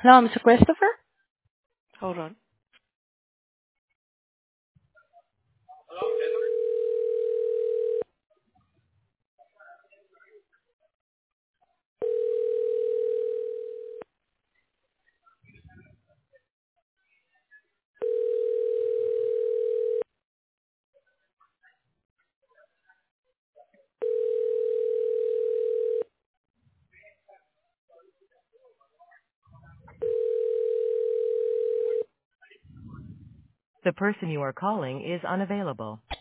Hello, Mr. Christopher? Hold on. The person you are calling is unavailable.